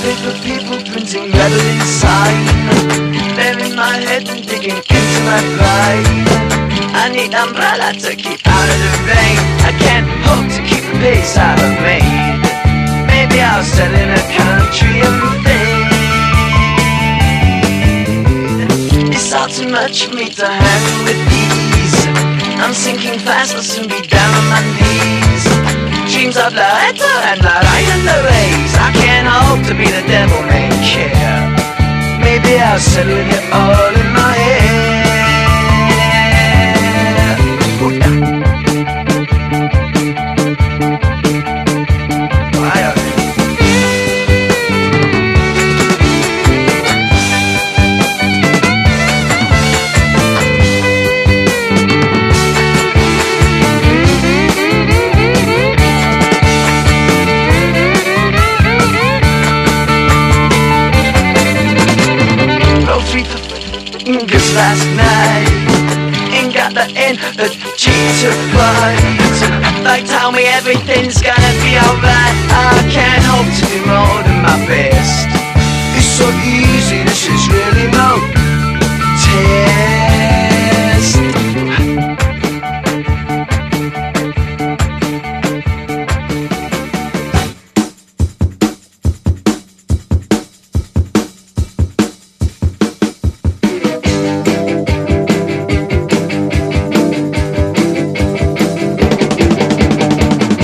paper people printing rebel inside. They're in my head and digging into my pride. I need an umbrella to keep out of the rain. I can't hope to keep the pace I have made. Maybe I'll settle in a country and fade. It's all too much for me to handle with ease. I'm sinking fast, I'll soon be down on my knees. Dreams of Loreto and Narayan the rays. I can't hope to be the devil may care. Maybe I'll settle with it all in my head. Oh, yeah. Cause last night ain't got the energy to fight. Like tell me everything's gonna be alright. I can't hope to do more than my best. It's so easy, this is really no